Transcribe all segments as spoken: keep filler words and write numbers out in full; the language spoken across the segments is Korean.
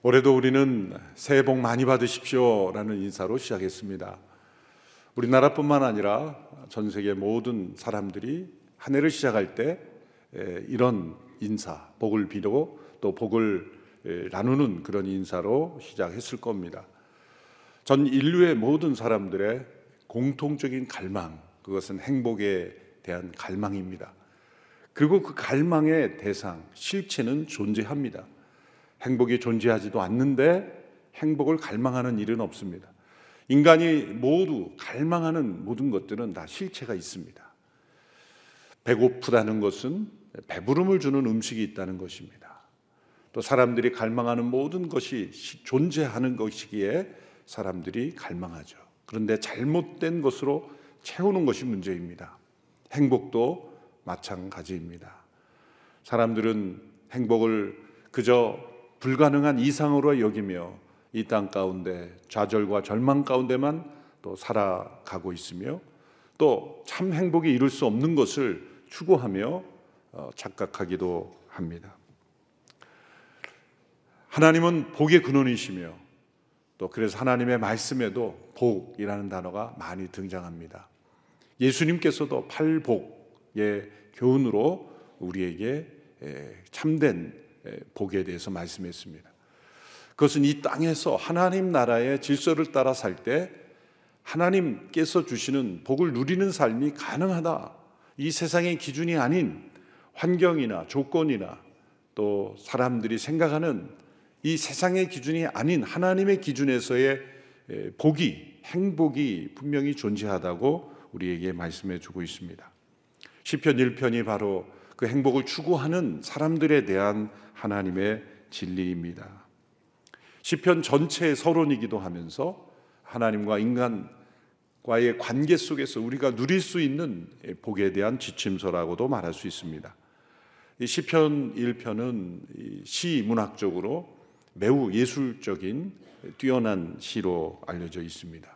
올해도 우리는 새해 복 많이 받으십시오 라는 인사로 시작했습니다. 우리나라뿐만 아니라 전 세계 모든 사람들이 한 해를 시작할 때 이런 인사, 복을 비고 또 복을 나누는 그런 인사로 시작했을 겁니다. 전 인류의 모든 사람들의 공통적인 갈망, 그것은 행복에 대한 갈망입니다. 그리고 그 갈망의 대상, 실체는 존재합니다. 행복이 존재하지도 않는데 행복을 갈망하는 일은 없습니다. 인간이 모두 갈망하는 모든 것들은 다 실체가 있습니다. 배고프다는 것은 배부름을 주는 음식이 있다는 것입니다. 또 사람들이 갈망하는 모든 것이 존재하는 것이기에 사람들이 갈망하죠. 그런데 잘못된 것으로 채우는 것이 문제입니다. 행복도 마찬가지입니다. 사람들은 행복을 그저 불가능한 이상으로 여기며 이 땅 가운데 좌절과 절망 가운데만 또 살아가고 있으며 또 참 행복이 이룰 수 없는 것을 추구하며 착각하기도 합니다. 하나님은 복의 근원이시며 또 그래서 하나님의 말씀에도 복이라는 단어가 많이 등장합니다. 예수님께서도 팔복의 교훈으로 우리에게 참된 복에 대해서 말씀했습니다. 그것은 이 땅에서 하나님 나라의 질서를 따라 살 때 하나님께서 주시는 복을 누리는 삶이 가능하다. 이 세상의 기준이 아닌 환경이나 조건이나 또 사람들이 생각하는 이 세상의 기준이 아닌 하나님의 기준에서의 복이, 행복이 분명히 존재하다고 우리에게 말씀해 주고 있습니다. 시편 일 편이 바로 그 행복을 추구하는 사람들에 대한 하나님의 진리입니다. 시편 전체의 서론이기도 하면서 하나님과 인간과의 관계 속에서 우리가 누릴 수 있는 복에 대한 지침서라고도 말할 수 있습니다. 이 시편 일 편은 시 문학적으로 매우 예술적인 뛰어난 시로 알려져 있습니다.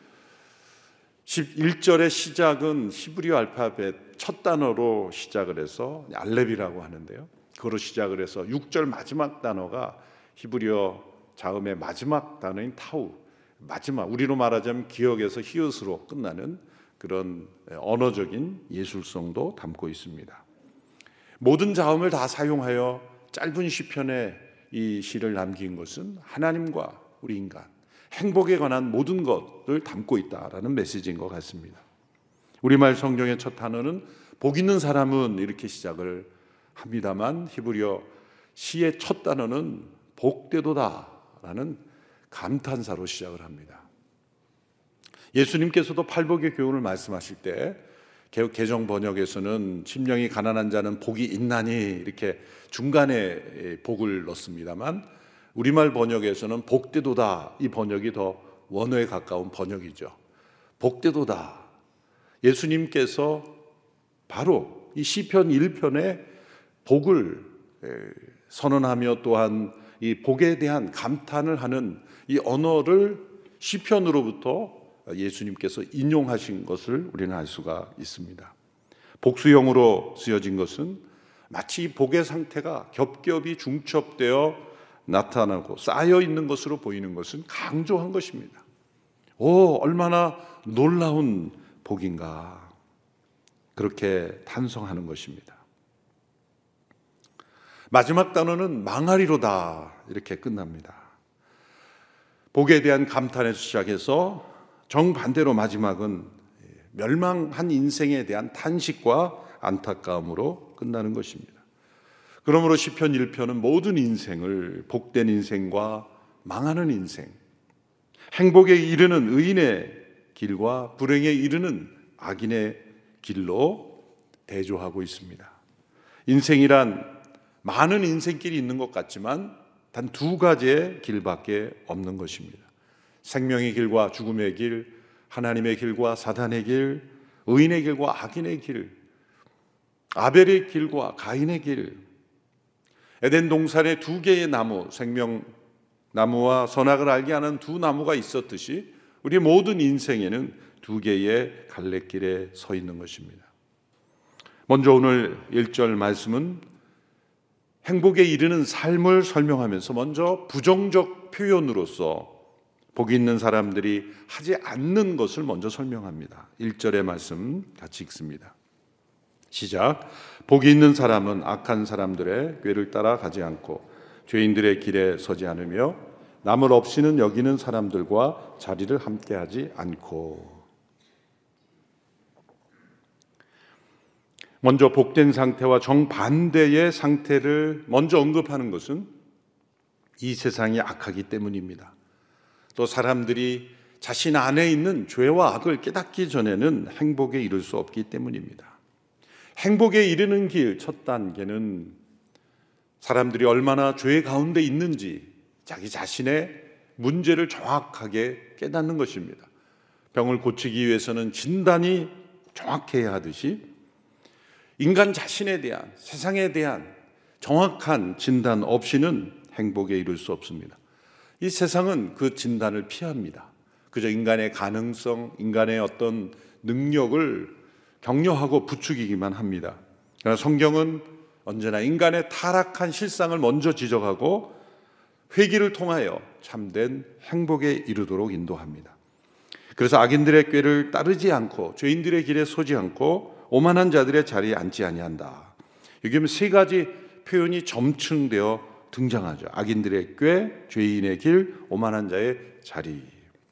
일 절의 시작은 히브리어 알파벳 첫 단어로 시작을 해서 알렙이라고 하는데요. 그거로 시작을 해서 육 절 마지막 단어가 히브리어 자음의 마지막 단어인 타우, 마지막 우리로 말하자면 기억에서 히읗으로 끝나는 그런 언어적인 예술성도 담고 있습니다. 모든 자음을 다 사용하여 짧은 시편에 이 시를 남긴 것은 하나님과 우리 인간, 행복에 관한 모든 것을 담고 있다라는 메시지인 것 같습니다. 우리말 성경의 첫 단어는 복 있는 사람은 이렇게 시작을 합니다만 히브리어 시의 첫 단어는 복되도다라는 감탄사로 시작을 합니다. 예수님께서도 팔복의 교훈을 말씀하실 때 개정 번역에서는 심령이 가난한 자는 복이 있나니 이렇게 중간에 복을 넣습니다만 우리말 번역에서는 복되도다, 이 번역이 더 원어에 가까운 번역이죠. 복되도다. 예수님께서 바로 이 시편 일 편에 복을 선언하며 또한 이 복에 대한 감탄을 하는 이 언어를 시편으로부터 예수님께서 인용하신 것을 우리는 알 수가 있습니다. 복수형으로 쓰여진 것은 마치 복의 상태가 겹겹이 중첩되어 나타나고 쌓여 있는 것으로 보이는 것은 강조한 것입니다. 오, 얼마나 놀라운 복인가. 그렇게 탄성하는 것입니다. 마지막 단어는 망하리로다 이렇게 끝납니다. 복에 대한 감탄에서 시작해서 정반대로 마지막은 멸망한 인생에 대한 탄식과 안타까움으로 끝나는 것입니다. 그러므로 시편 일 편은 모든 인생을 복된 인생과 망하는 인생, 행복에 이르는 의인의 길과 불행에 이르는 악인의 길로 대조하고 있습니다. 인생이란 많은 인생길이 있는 것 같지만 단 두 가지의 길밖에 없는 것입니다. 생명의 길과 죽음의 길, 하나님의 길과 사단의 길, 의인의 길과 악인의 길, 아벨의 길과 가인의 길. 에덴 동산에 두 개의 나무, 생명나무와 선악을 알게 하는 두 나무가 있었듯이 우리 모든 인생에는 두 개의 갈래길에 서 있는 것입니다. 먼저 오늘 일 절 말씀은 행복에 이르는 삶을 설명하면서 먼저 부정적 표현으로서 복이 있는 사람들이 하지 않는 것을 먼저 설명합니다. 일 절의 말씀 같이 읽습니다. 시작. 복이 있는 사람은 악한 사람들의 꾀를 따라 가지 않고 죄인들의 길에 서지 않으며 남을 없이는 여기는 사람들과 자리를 함께하지 않고. 먼저 복된 상태와 정반대의 상태를 먼저 언급하는 것은 이 세상이 악하기 때문입니다. 또 사람들이 자신 안에 있는 죄와 악을 깨닫기 전에는 행복에 이를 수 없기 때문입니다. 행복에 이르는 길 첫 단계는 사람들이 얼마나 죄 가운데 있는지 자기 자신의 문제를 정확하게 깨닫는 것입니다. 병을 고치기 위해서는 진단이 정확해야 하듯이 인간 자신에 대한, 세상에 대한 정확한 진단 없이는 행복에 이를 수 없습니다. 이 세상은 그 진단을 피합니다. 그저 인간의 가능성, 인간의 어떤 능력을 격려하고 부추기기만 합니다. 그러나 성경은 언제나 인간의 타락한 실상을 먼저 지적하고 회개를 통하여 참된 행복에 이르도록 인도합니다. 그래서 악인들의 꾀를 따르지 않고 죄인들의 길에 서지 않고 오만한 자들의 자리에 앉지 아니한다. 여기 세 가지 표현이 점층되어 등장하죠. 악인들의 꾀, 죄인의 길, 오만한 자의 자리.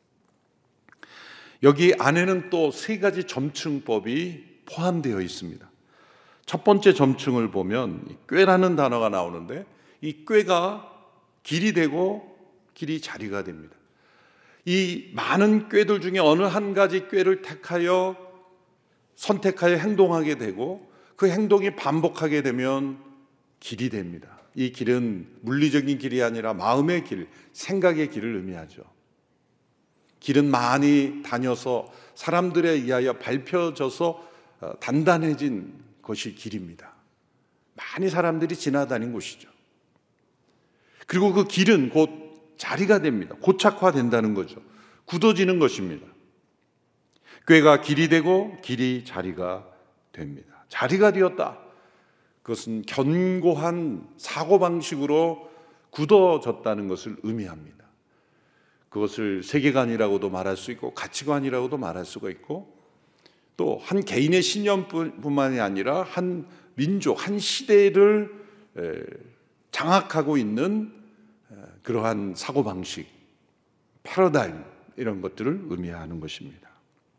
여기 안에는 또 세 가지 점층법이 포함되어 있습니다. 첫 번째 점층을 보면 꾀라는 단어가 나오는데 이 꾀가 길이 되고 길이 자리가 됩니다. 이 많은 꾀들 중에 어느 한 가지 꾀를 택하여 선택하여 행동하게 되고 그 행동이 반복하게 되면 길이 됩니다. 이 길은 물리적인 길이 아니라 마음의 길, 생각의 길을 의미하죠. 길은 많이 다녀서 사람들에 의하여 밟혀져서 단단해진 것이 길입니다. 많이 사람들이 지나다닌 곳이죠. 그리고 그 길은 곧 자리가 됩니다. 고착화된다는 거죠. 굳어지는 것입니다. 꾀가 길이 되고 길이 자리가 됩니다. 자리가 되었다. 그것은 견고한 사고방식으로 굳어졌다는 것을 의미합니다. 그것을 세계관이라고도 말할 수 있고 가치관이라고도 말할 수가 있고 또 한 개인의 신념뿐만이 아니라 한 민족, 한 시대를 장악하고 있는 그러한 사고방식, 패러다임 이런 것들을 의미하는 것입니다.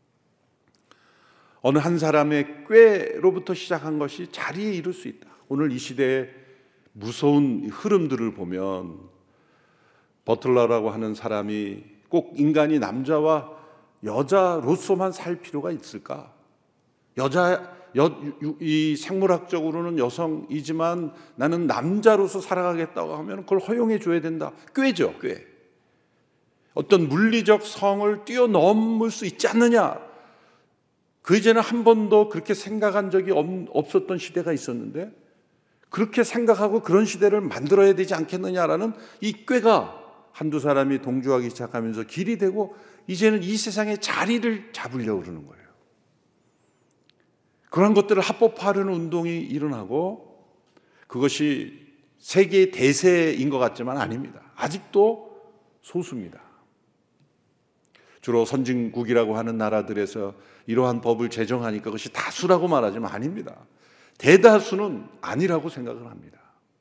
어느 한 사람의 꾀로부터 시작한 것이 자리에 이를 수 있다. 오늘 이 시대의 무서운 흐름들을 보면 버틀러라고 하는 사람이 꼭 인간이 남자와 여자로서만 살 필요가 있을까? 여자, 여, 이 생물학적으로는 여성이지만 나는 남자로서 살아가겠다고 하면 그걸 허용해 줘야 된다. 꾀죠, 꾀. 어떤 물리적 성을 뛰어넘을 수 있지 않느냐? 그 이전에 한 번도 그렇게 생각한 적이 없었던 시대가 있었는데 그렇게 생각하고 그런 시대를 만들어야 되지 않겠느냐라는 이 꾀가 한두 사람이 동조하기 시작하면서 길이 되고 이제는 이 세상에 자리를 잡으려고 그러는 거예요. 그런 것들을 합법화하려는 운동이 일어나고 그것이 세계의 대세인 것 같지만 아닙니다. 아직도 소수입니다. 주로 선진국이라고 하는 나라들에서 이러한 법을 제정하니까 그것이 다수라고 말하지만 아닙니다. 대다수는 아니라고 생각을 합니다.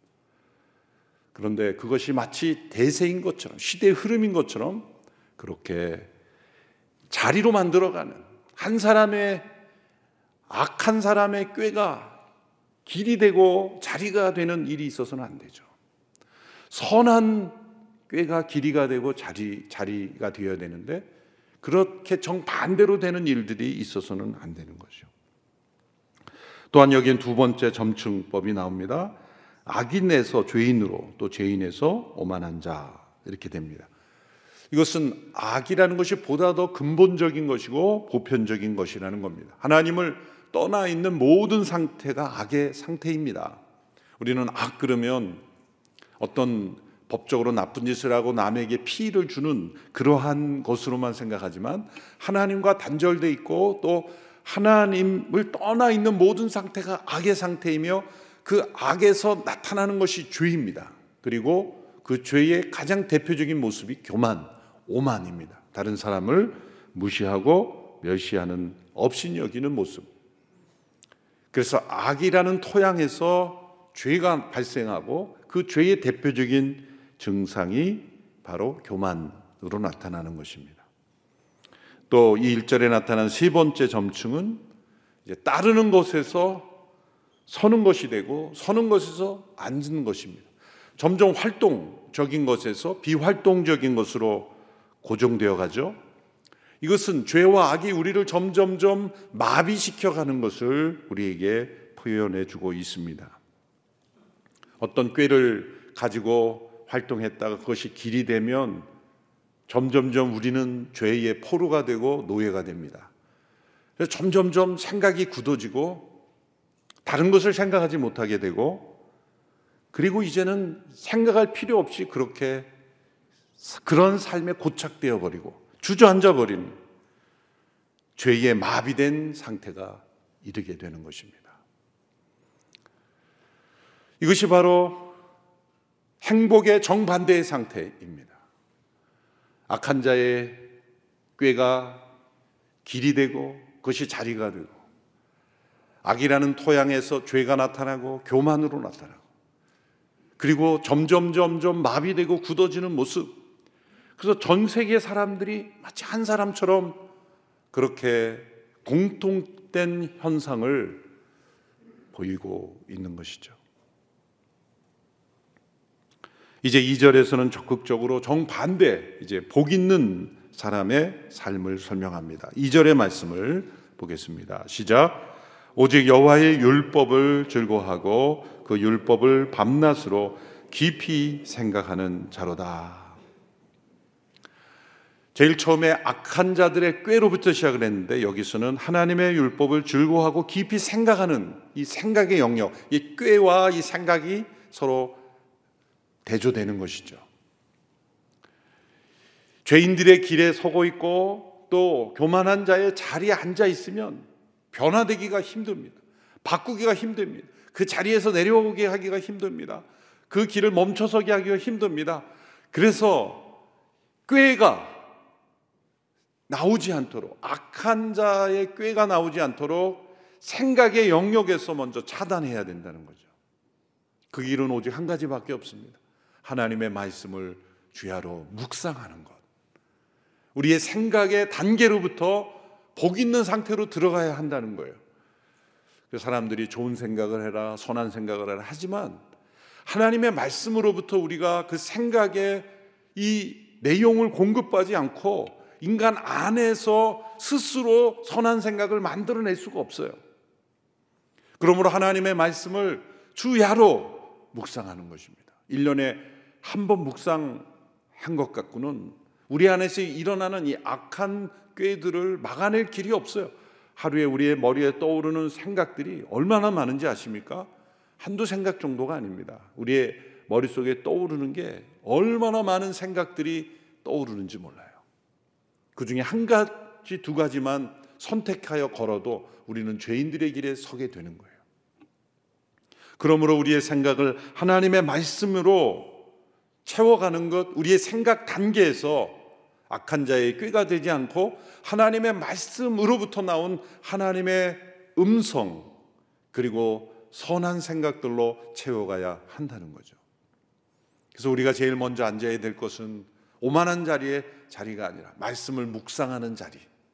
그런데 그것이 마치 대세인 것처럼 시대의 흐름인 것처럼 그렇게 자리로 만들어가는 한 사람의 악한 사람의 꾀가 길이 되고 자리가 되는 일이 있어서는 안 되죠. 선한 꾀가 길이가 되고 자리, 자리가 되어야 되는데 그렇게 정반대로 되는 일들이 있어서는 안 되는 거죠. 또한 여기엔 두 번째 점층법이 나옵니다. 악인에서 죄인으로 또 죄인에서 오만한 자 이렇게 됩니다. 이것은 악이라는 것이 보다 더 근본적인 것이고 보편적인 것이라는 겁니다. 하나님을 떠나 있는 모든 상태가 악의 상태입니다. 우리는 악 그러면 어떤 법적으로 나쁜 짓을 하고 남에게 피해를 주는 그러한 것으로만 생각하지만 하나님과 단절되어 있고 또 하나님을 떠나 있는 모든 상태가 악의 상태이며 그 악에서 나타나는 것이 죄입니다. 그리고 그 죄의 가장 대표적인 모습이 교만, 오만입니다. 다른 사람을 무시하고 멸시하는, 업신 여기는 모습. 그래서 악이라는 토양에서 죄가 발생하고 그 죄의 대표적인 증상이 바로 교만으로 나타나는 것입니다. 또 이 일 절에 나타난 세 번째 점층은 이제 따르는 것에서 서는 것이 되고 서는 것에서 앉는 것입니다. 점점 활동적인 것에서 비활동적인 것으로 고정되어 가죠. 이것은 죄와 악이 우리를 점점점 마비시켜 가는 것을 우리에게 표현해 주고 있습니다. 어떤 꾀를 가지고 활동했다가 그것이 길이 되면 점점점 우리는 죄의 포로가 되고 노예가 됩니다. 그래서 점점점 생각이 굳어지고 다른 것을 생각하지 못하게 되고, 그리고 이제는 생각할 필요 없이 그렇게 그런 삶에 고착되어 버리고 주저앉아 버린 죄에 마비된 상태가 이르게 되는 것입니다. 이것이 바로 행복의 정반대의 상태입니다. 악한 자의 꾀가 길이 되고 그것이 자리가 되고, 악이라는 토양에서 죄가 나타나고 교만으로 나타나고, 그리고 점점 점점 마비되고 굳어지는 모습. 그래서 전 세계 사람들이 마치 한 사람처럼 그렇게 공통된 현상을 보이고 있는 것이죠. 이제 이 절에서는 적극적으로 정반대, 이제 복 있는 사람의 삶을 설명합니다. 이 절의 말씀을 보겠습니다. 시작. 오직 여호와의 율법을 즐거워하고 그 율법을 밤낮으로 깊이 생각하는 자로다. 제일 처음에 악한 자들의 꾀로부터 시작을 했는데, 여기서는 하나님의 율법을 즐거워하고 깊이 생각하는 이 생각의 영역, 이 꾀와 이 생각이 서로 대조되는 것이죠. 죄인들의 길에 서고 있고 또 교만한 자의 자리에 앉아 있으면 변화되기가 힘듭니다. 바꾸기가 힘듭니다. 그 자리에서 내려오게 하기가 힘듭니다. 그 길을 멈춰서게 하기가 힘듭니다. 그래서 꾀가 나오지 않도록, 악한 자의 꾀가 나오지 않도록 생각의 영역에서 먼저 차단해야 된다는 거죠. 그 길은 오직 한 가지밖에 없습니다. 하나님의 말씀을 주야로 묵상하는 것. 우리의 생각의 단계로부터 복 있는 상태로 들어가야 한다는 거예요. 사람들이 좋은 생각을 해라, 선한 생각을 해라 하지만 하나님의 말씀으로부터 우리가 그 생각의 이 내용을 공급하지 않고 인간 안에서 스스로 선한 생각을 만들어낼 수가 없어요. 그러므로 하나님의 말씀을 주야로 묵상하는 것입니다. 일 년에 한 번 묵상한 것 갖고는 우리 안에서 일어나는 이 악한 꾀들을 막아낼 길이 없어요. 하루에 우리의 머리에 떠오르는 생각들이 얼마나 많은지 아십니까? 한두 생각 정도가 아닙니다. 우리의 머릿속에 떠오르는 게 얼마나 많은 생각들이 떠오르는지 몰라요. 그 중에 한 가지, 두 가지만 선택하여 걸어도 우리는 죄인들의 길에 서게 되는 거예요. 그러므로 우리의 생각을 하나님의 말씀으로 채워가는 것, 우리의 생각 단계에서 악한 자의 꾀가 되지 않고 하나님의 말씀으로부터 나온 하나님의 음성, 그리고 선한 생각들로 채워가야 한다는 거죠. 그래서 우리가 제일 먼저 앉아야 될 것은 오만한 자리의 자리가 아니라 말씀을 묵상하는 자리.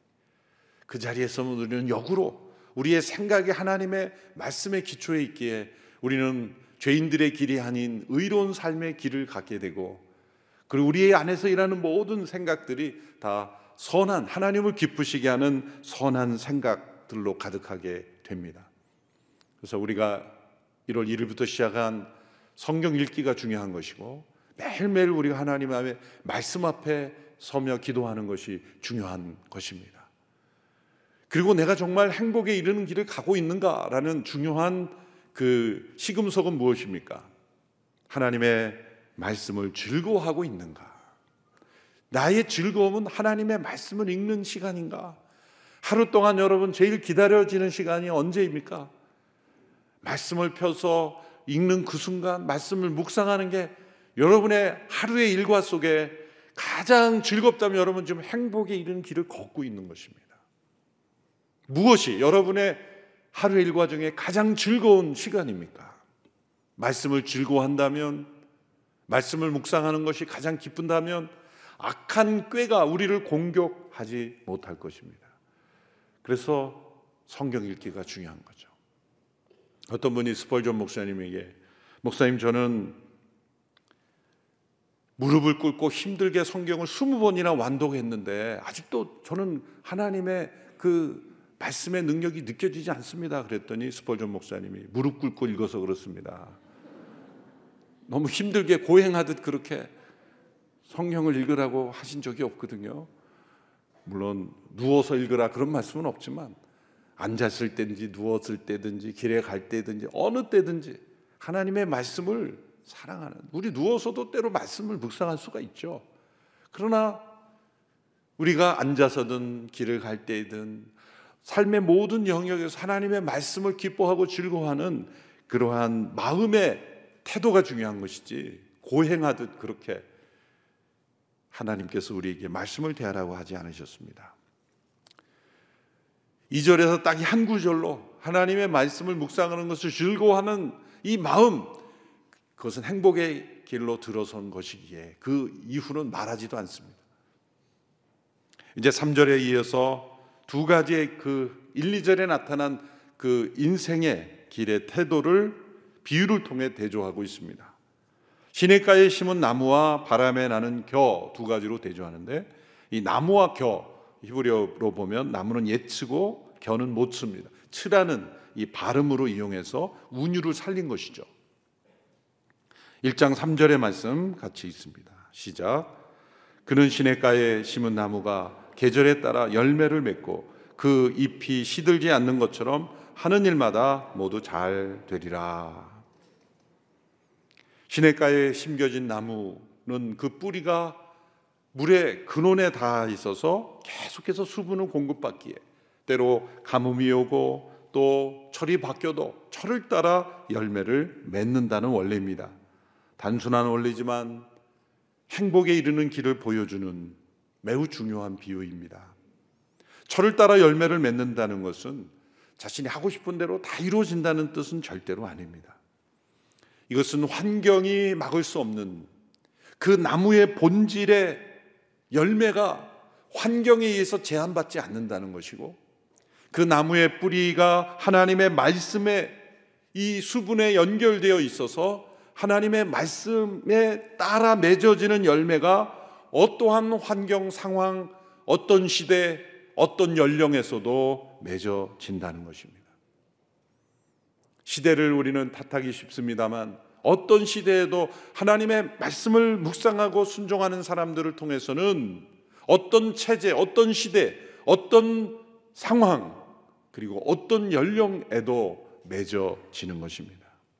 그 자리에서 우리는 역으로 우리의 생각이 하나님의 말씀의 기초에 있기에 우리는 죄인들의 길이 아닌 의로운 삶의 길을 갖게 되고, 그리고 우리의 안에서 일하는 모든 생각들이 다 선한, 하나님을 기쁘시게 하는 선한 생각들로 가득하게 됩니다. 그래서 우리가 일월 일일부터 시작한 성경 읽기가 중요한 것이고, 매일매일 우리가 하나님의 말씀 앞에 서며 기도하는 것이 중요한 것입니다. 그리고 내가 정말 행복에 이르는 길을 가고 있는가라는 중요한 그 시금석은 무엇입니까? 하나님의 말씀을 즐거워하고 있는가? 나의 즐거움은 하나님의 말씀을 읽는 시간인가? 하루 동안 여러분 제일 기다려지는 시간이 언제입니까? 말씀을 펴서 읽는 그 순간, 말씀을 묵상하는 게 여러분의 하루의 일과 속에 가장 즐겁다면 여러분 지금 행복에 이르는 길을 걷고 있는 것입니다. 무엇이 여러분의 하루의 일과 중에 가장 즐거운 시간입니까? 말씀을 즐거워한다면, 말씀을 묵상하는 것이 가장 기쁜다면 악한 꾀가 우리를 공격하지 못할 것입니다. 그래서 성경 읽기가 중요한 거죠. 어떤 분이 스펄전 목사님에게, 목사님 저는 무릎을 꿇고 힘들게 성경을 스무 번이나 완독했는데 아직도 저는 하나님의 그 말씀의 능력이 느껴지지 않습니다. 그랬더니 스펄전 목사님이 무릎 꿇고 읽어서 그렇습니다. 너무 힘들게 고행하듯 그렇게 성경을 읽으라고 하신 적이 없거든요. 물론 누워서 읽으라 그런 말씀은 없지만 앉았을 때든지 누웠을 때든지 길에 갈 때든지 어느 때든지 하나님의 말씀을 사랑하는, 우리 누워서도 때로 말씀을 묵상할 수가 있죠. 그러나 우리가 앉아서든 길을 갈 때든 삶의 모든 영역에서 하나님의 말씀을 기뻐하고 즐거워하는 그러한 마음의 태도가 중요한 것이지, 고행하듯 그렇게 하나님께서 우리에게 말씀을 대하라고 하지 않으셨습니다. 이 절에서 딱 한 구절로 하나님의 말씀을 묵상하는 것을 즐거워하는 이 마음, 그것은 행복의 길로 들어선 것이기에 그 이후는 말하지도 않습니다. 이제 삼 절에 이어서 두 가지의 그 일, 이 절에 나타난 그 인생의 길의 태도를 비유를 통해 대조하고 있습니다. 시냇가에 심은 나무와 바람에 나는 겨, 두 가지로 대조하는데, 이 나무와 겨, 히브리어로 보면 나무는 예치고 겨는 못 씁니다. 치라는 이 발음으로 이용해서 운율을 살린 것이죠. 일 장 삼 절의 말씀 같이 읽습니다. 시작. 그는 시냇가에 심은 나무가 계절에 따라 열매를 맺고 그 잎이 시들지 않는 것처럼 하는 일마다 모두 잘 되리라. 시냇가에 심겨진 나무는 그 뿌리가 물의 근원에 닿아 있어서 계속해서 수분을 공급받기에 때로 가뭄이 오고 또 철이 바뀌어도 철을 따라 열매를 맺는다는 원리입니다. 단순한 원리지만 행복에 이르는 길을 보여주는 매우 중요한 비유입니다. 철을 따라 열매를 맺는다는 것은 자신이 하고 싶은 대로 다 이루어진다는 뜻은 절대로 아닙니다. 이것은 환경이 막을 수 없는 그 나무의 본질의 열매가 환경에 의해서 제한받지 않는다는 것이고, 그 나무의 뿌리가 하나님의 말씀에 이 수분에 연결되어 있어서 하나님의 말씀에 따라 맺어지는 열매가 어떠한 환경, 상황, 어떤 시대, 어떤 연령에서도 맺어진다는 것입니다. 시대를 우리는 탓하기 쉽습니다만 어떤 시대에도 하나님의 말씀을 묵상하고 순종하는 사람들을 통해서는 어떤 체제, 어떤 시대, 어떤 상황, 그리고 어떤 연령에도 맺어지는 것입니다.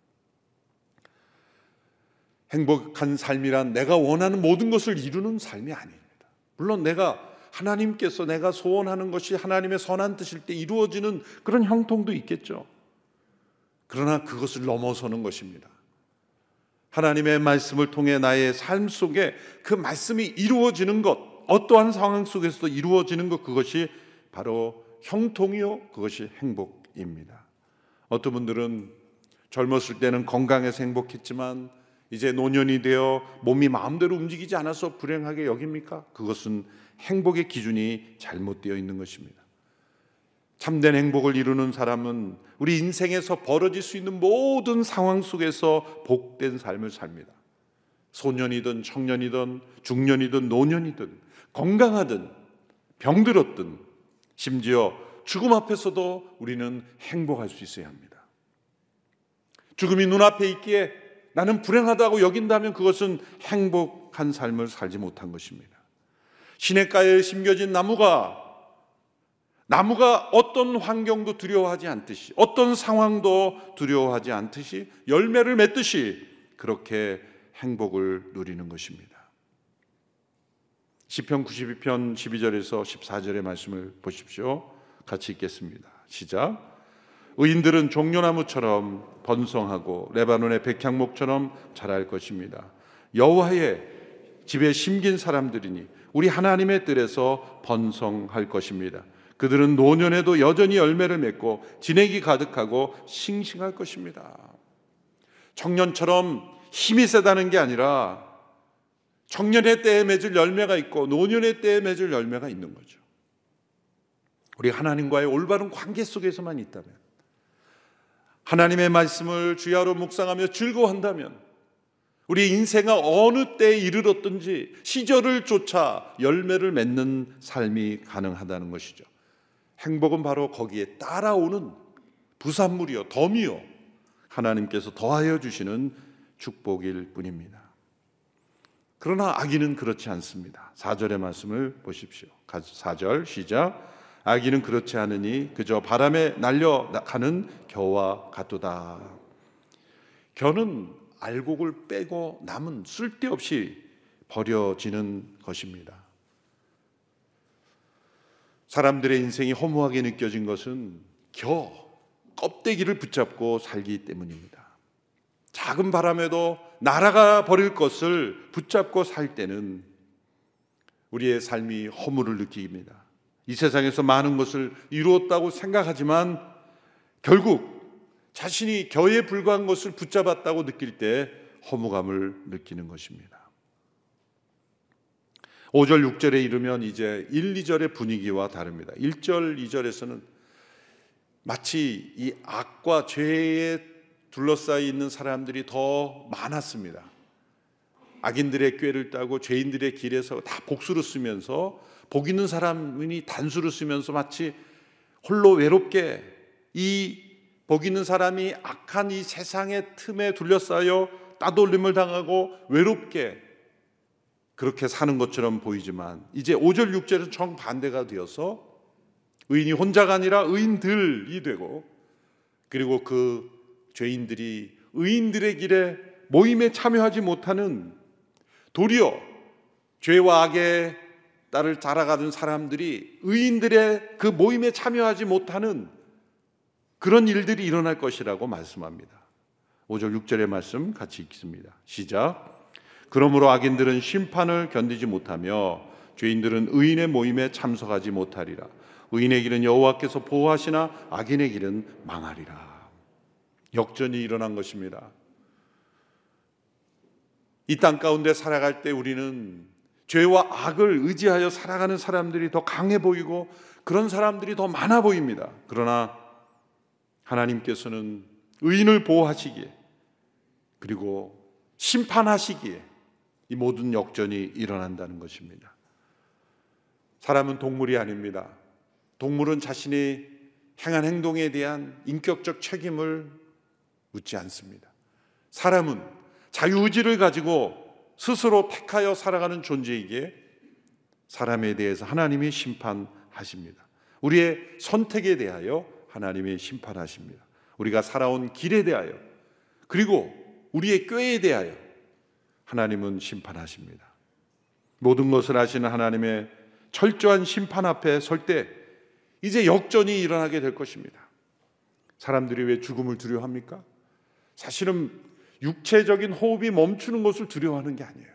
행복한 삶이란 내가 원하는 모든 것을 이루는 삶이 아닙니다. 물론 내가 하나님께서 내가 소원하는 것이 하나님의 선한 뜻일 때 이루어지는 그런 형통도 있겠죠. 그러나 그것을 넘어서는 것입니다. 하나님의 말씀을 통해 나의 삶 속에 그 말씀이 이루어지는 것, 어떠한 상황 속에서도 이루어지는 것, 그것이 바로 형통이요, 그것이 행복입니다. 어떤 분들은 젊었을 때는 건강해서 행복했지만 이제 노년이 되어 몸이 마음대로 움직이지 않아서 불행하게 여깁니까? 그것은 행복의 기준이 잘못되어 있는 것입니다. 참된 행복을 이루는 사람은 우리 인생에서 벌어질 수 있는 모든 상황 속에서 복된 삶을 삽니다. 소년이든 청년이든 중년이든 노년이든 건강하든 병들었든 심지어 죽음 앞에서도 우리는 행복할 수 있어야 합니다. 죽음이 눈앞에 있기에 나는 불행하다고 여긴다면 그것은 행복한 삶을 살지 못한 것입니다. 시냇가에 심겨진 나무가 나무가 어떤 환경도 두려워하지 않듯이, 어떤 상황도 두려워하지 않듯이 열매를 맺듯이 그렇게 행복을 누리는 것입니다. 시편 구십이 편 십이 절에서 십사 절의 말씀을 보십시오. 같이 읽겠습니다. 시작. 의인들은 종려나무처럼 번성하고 레바논의 백향목처럼 자랄 것입니다. 여호와의 집에 심긴 사람들이니 우리 하나님의 뜰에서 번성할 것입니다. 그들은 노년에도 여전히 열매를 맺고 진액이 가득하고 싱싱할 것입니다. 청년처럼 힘이 세다는 게 아니라 청년의 때에 맺을 열매가 있고 노년의 때에 맺을 열매가 있는 거죠. 우리 하나님과의 올바른 관계 속에서만 있다면, 하나님의 말씀을 주야로 묵상하며 즐거워한다면 우리 인생은 어느 때에 이르렀든지 시절을 쫓아 열매를 맺는 삶이 가능하다는 것이죠. 행복은 바로 거기에 따라오는 부산물이요, 덤이요, 하나님께서 더하여 주시는 축복일 뿐입니다. 그러나 악인은 그렇지 않습니다. 사 절의 말씀을 보십시오. 사 절 시작. 악인은 그렇지 않으니 그저 바람에 날려가는 겨와 같도다. 겨는 알곡을 빼고 남은 쓸데없이 버려지는 것입니다. 사람들의 인생이 허무하게 느껴진 것은 겨, 껍데기를 붙잡고 살기 때문입니다. 작은 바람에도 날아가 버릴 것을 붙잡고 살 때는 우리의 삶이 허무를 느낍니다. 이 세상에서 많은 것을 이루었다고 생각하지만 결국 자신이 겨에 불과한 것을 붙잡았다고 느낄 때 허무감을 느끼는 것입니다. 오 절 육 절에 이르면 이제 일, 이 절의 분위기와 다릅니다. 일 절, 이 절에서는 마치 이 악과 죄에 둘러싸여 있는 사람들이 더 많았습니다. 악인들의 꾀를 따고 죄인들의 길에서 다 복수를 쓰면서 복 있는 사람이 단수를 쓰면서 마치 홀로 외롭게 이 복 있는 사람이 악한 이 세상의 틈에 둘러싸여 따돌림을 당하고 외롭게 그렇게 사는 것처럼 보이지만 이제 오 절 육 절은 정반대가 되어서 의인이 혼자가 아니라 의인들이 되고, 그리고 그 죄인들이 의인들의 길에 모임에 참여하지 못하는, 도리어 죄와 악의 딸을 자라가던 사람들이 의인들의 그 모임에 참여하지 못하는 그런 일들이 일어날 것이라고 말씀합니다. 오 절 육 절의 말씀 같이 읽습니다. 시작. 그러므로 악인들은 심판을 견디지 못하며 죄인들은 의인의 모임에 참석하지 못하리라. 의인의 길은 여호와께서 보호하시나 악인의 길은 망하리라. 역전이 일어난 것입니다. 이 땅 가운데 살아갈 때 우리는 죄와 악을 의지하여 살아가는 사람들이 더 강해 보이고 그런 사람들이 더 많아 보입니다. 그러나 하나님께서는 의인을 보호하시기에 그리고 심판하시기에 이 모든 역전이 일어난다는 것입니다. 사람은 동물이 아닙니다. 동물은 자신이 행한 행동에 대한 인격적 책임을 묻지 않습니다. 사람은 자유의지를 가지고 스스로 택하여 살아가는 존재이기에 사람에 대해서 하나님이 심판하십니다. 우리의 선택에 대하여 하나님이 심판하십니다. 우리가 살아온 길에 대하여 그리고 우리의 꾀에 대하여 하나님은 심판하십니다. 모든 것을 아시는 하나님의 철저한 심판 앞에 설 때 이제 역전이 일어나게 될 것입니다. 사람들이 왜 죽음을 두려워합니까? 사실은 육체적인 호흡이 멈추는 것을 두려워하는 게 아니에요.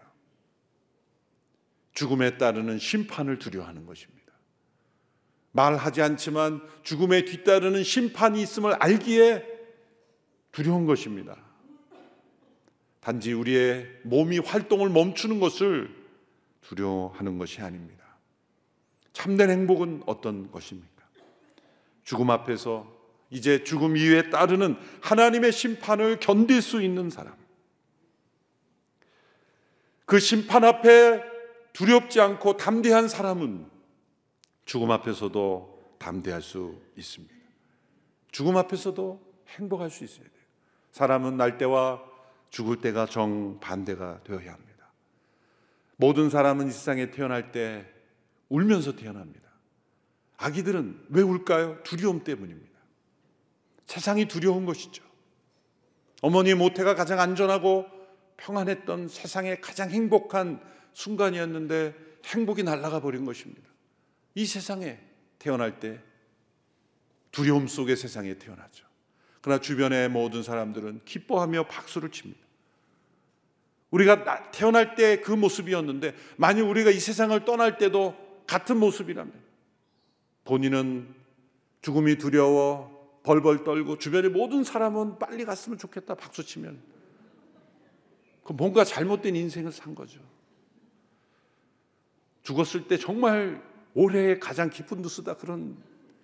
죽음에 따르는 심판을 두려워하는 것입니다. 말하지 않지만 죽음에 뒤따르는 심판이 있음을 알기에 두려운 것입니다. 단지 우리의 몸이 활동을 멈추는 것을 두려워하는 것이 아닙니다. 참된 행복은 어떤 것입니까? 죽음 앞에서 이제 죽음 이후에 따르는 하나님의 심판을 견딜 수 있는 사람, 그 심판 앞에 두렵지 않고 담대한 사람은 죽음 앞에서도 담대할 수 있습니다. 죽음 앞에서도 행복할 수 있어야 돼요. 사람은 날 때와 죽을 때가 정반대가 되어야 합니다. 모든 사람은 이 세상에 태어날 때 울면서 태어납니다. 아기들은 왜 울까요? 두려움 때문입니다. 세상이 두려운 것이죠. 어머니의 모태가 가장 안전하고 평안했던 세상의 가장 행복한 순간이었는데 행복이 날아가 버린 것입니다. 이 세상에 태어날 때 두려움 속의 세상에 태어나죠. 그러나 주변의 모든 사람들은 기뻐하며 박수를 칩니다. 우리가 태어날 때 그 모습이었는데 만약 우리가 이 세상을 떠날 때도 같은 모습이라면 본인은 죽음이 두려워 벌벌 떨고 주변의 모든 사람은 빨리 갔으면 좋겠다 박수치면 그 뭔가 잘못된 인생을 산 거죠. 죽었을 때 정말 올해의 가장 기쁜 뉴스다 그런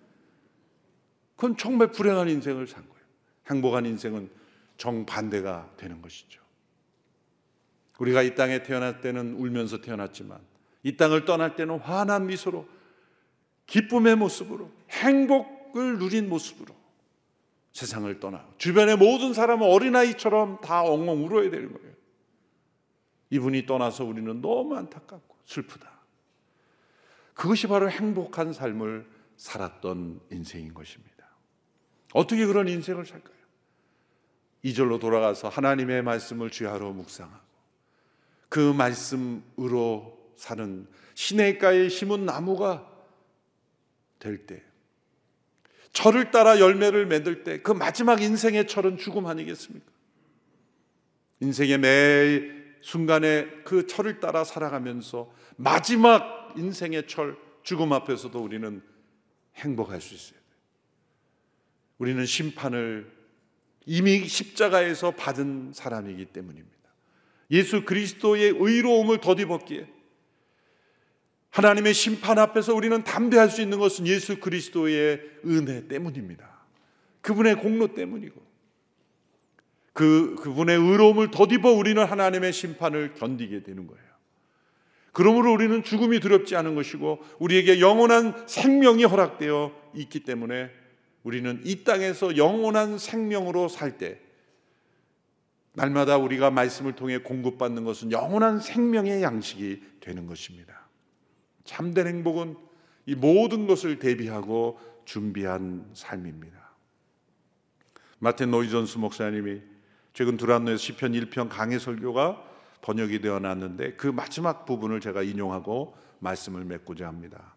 그건 정말 불행한 인생을 산 거예요. 행복한 인생은 정반대가 되는 것이죠. 우리가 이 땅에 태어날 때는 울면서 태어났지만 이 땅을 떠날 때는 환한 미소로 기쁨의 모습으로 행복을 누린 모습으로 세상을 떠나고 주변의 모든 사람은 어린아이처럼 다 엉엉 울어야 되는 거예요. 이분이 떠나서 우리는 너무 안타깝고 슬프다. 그것이 바로 행복한 삶을 살았던 인생인 것입니다. 어떻게 그런 인생을 살까요? 이 절로 돌아가서 하나님의 말씀을 주야로 묵상하고 그 말씀으로 사는 시냇가에 심은 나무가 될 때, 철을 따라 열매를 맺을 때 그 마지막 인생의 철은 죽음 아니겠습니까? 인생의 매 순간에 그 철을 따라 살아가면서 마지막 인생의 철 죽음 앞에서도 우리는 행복할 수 있어요. 우리는 심판을 이미 십자가에서 받은 사람이기 때문입니다. 예수 그리스도의 의로움을 덧입었기에 하나님의 심판 앞에서 우리는 담대할 수 있는 것은 예수 그리스도의 은혜 때문입니다. 그분의 공로 때문이고 그, 그분의 의로움을 덧입어 우리는 하나님의 심판을 견디게 되는 거예요. 그러므로 우리는 죽음이 두렵지 않은 것이고 우리에게 영원한 생명이 허락되어 있기 때문에 우리는 이 땅에서 영원한 생명으로 살 때 날마다 우리가 말씀을 통해 공급받는 것은 영원한 생명의 양식이 되는 것입니다. 참된 행복은 이 모든 것을 대비하고 준비한 삶입니다. 마틴 노이존스 목사님이 최근 두란노에서 시편 일 편 강해 설교가 번역이 되어 놨는데 그 마지막 부분을 제가 인용하고 말씀을 맺고자 합니다.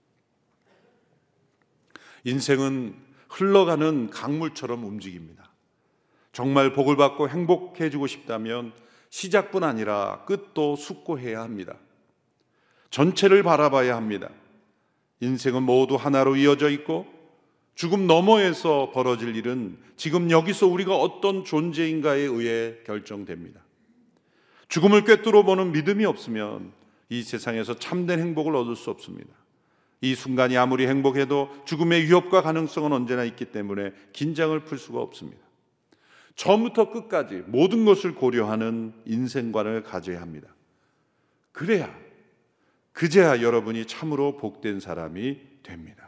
인생은 흘러가는 강물처럼 움직입니다. 정말 복을 받고 행복해지고 싶다면 시작뿐 아니라 끝도 숙고해야 합니다. 전체를 바라봐야 합니다. 인생은 모두 하나로 이어져 있고 죽음 너머에서 벌어질 일은 지금 여기서 우리가 어떤 존재인가에 의해 결정됩니다. 죽음을 꿰뚫어 보는 믿음이 없으면 이 세상에서 참된 행복을 얻을 수 없습니다. 이 순간이 아무리 행복해도 죽음의 위협과 가능성은 언제나 있기 때문에 긴장을 풀 수가 없습니다. 처음부터 끝까지 모든 것을 고려하는 인생관을 가져야 합니다. 그래야, 그제야 여러분이 참으로 복된 사람이 됩니다.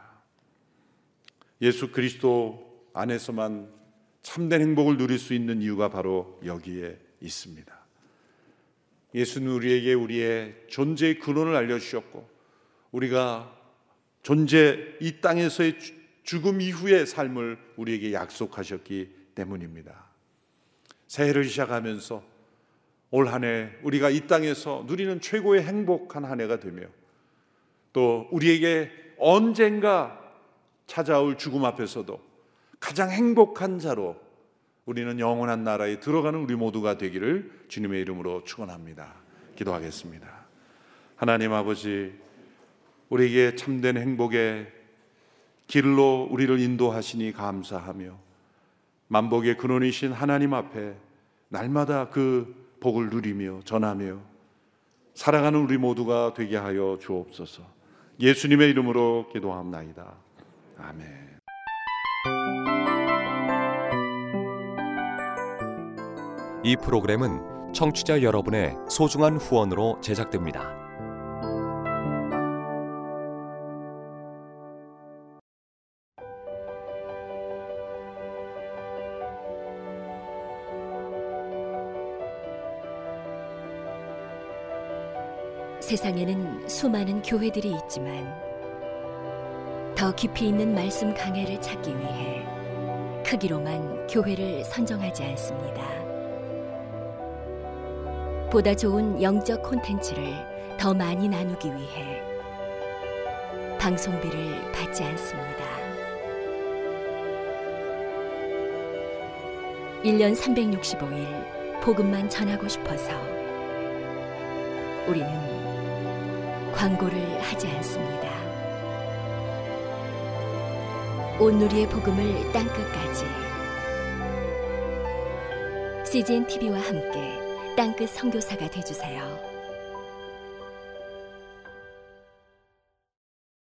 예수 그리스도 안에서만 참된 행복을 누릴 수 있는 이유가 바로 여기에 있습니다. 예수는 우리에게 우리의 존재의 근원을 알려주셨고 우리가 존재 이 땅에서의 죽음 이후의 삶을 우리에게 약속하셨기 때문입니다. 새해를 시작하면서 올 한 해 우리가 이 땅에서 누리는 최고의 행복한 한 해가 되며 또 우리에게 언젠가 찾아올 죽음 앞에서도 가장 행복한 자로 우리는 영원한 나라에 들어가는 우리 모두가 되기를 주님의 이름으로 축원합니다. 기도하겠습니다. 하나님 아버지, 우리에게 참된 행복의 길로 우리를 인도하시니 감사하며 만복의 근원이신 하나님 앞에 날마다 그 복을 누리며 전하며 살아가는 우리 모두가 되게 하여 주옵소서. 예수님의 이름으로 기도합나이다. 아멘. 이 프로그램은 청취자 여러분의 소중한 후원으로 제작됩니다. 세상에는 수많은 교회들이 있지만 더 깊이 있는 말씀 강해를 찾기 위해 크기로만 교회를 선정하지 않습니다. 보다 좋은 영적 콘텐츠를 더 많이 나누기 위해 방송비를 받지 않습니다. 일 년 삼백육십오 일 복음만 전하고 싶어서 우리는 광고를 하지 않습니다. 온누리의 복음을 땅끝까지 씨지엔 티비와 함께 땅끝 선교사가 되어주세요.